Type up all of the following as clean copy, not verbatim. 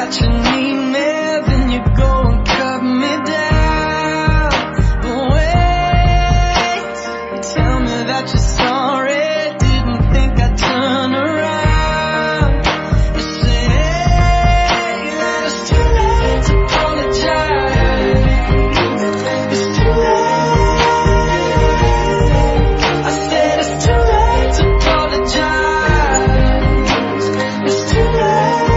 that you need me, then you go and cut me down. But wait, you tell me that you're sorry, didn't think I'd turn around. You say that it's too late to apologize. It's too late. I said it's too late to apologize. It's too late.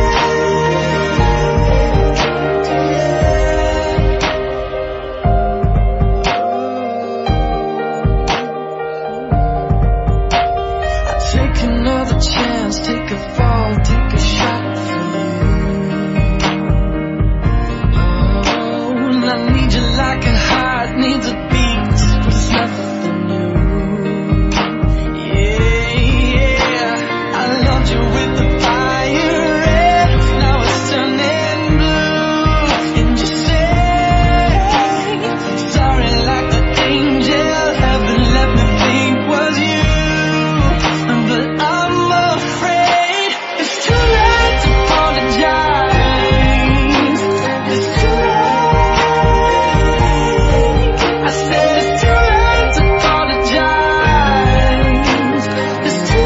Take another chance, take a fall, take a shot for you. Oh, and I need you like a heart needs a beat, but it's nothing new. Yeah, I loved you with the fire red, now it's turning blue. And you say sorry like the angel heaven let me think was you. But I'm afraid it's too late to apologize. It's too late. I said it's too late to apologize. It's too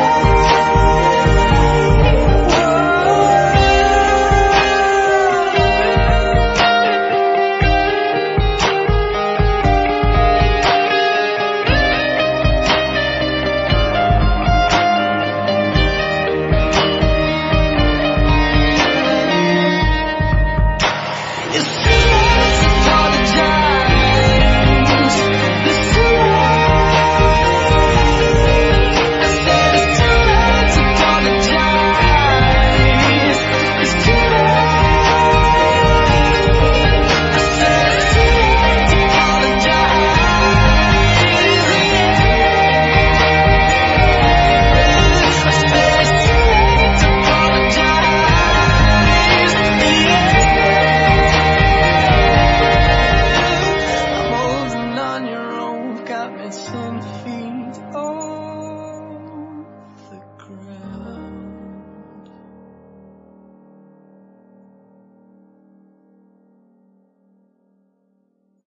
It's too late to apologize. It's too late. I said it's too late to apologize. It's too late. I said it's too late to apologize. I said it's too late to apologize. I'm holding on your own, got me 10 feet